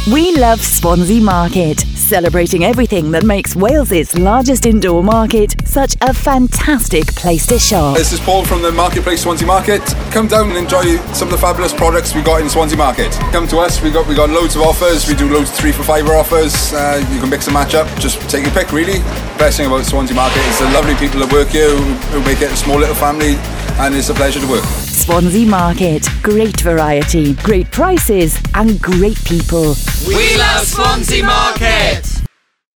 We love Swansea Market, celebrating everything that makes Wales's largest indoor market such a fantastic place to shop. This is Paul from the Marketplace Swansea Market. Come down and enjoy some of the fabulous products we got in Swansea Market. Come to us, we got loads of offers. We do loads of 3 for £5 offers. You can mix and match up. Just take your pick, really. Best thing about Swansea Market is the lovely people that work here who make it a small little family, and it's a pleasure to work. Swansea Market, great variety, great prices and great people. We love Swansea Market!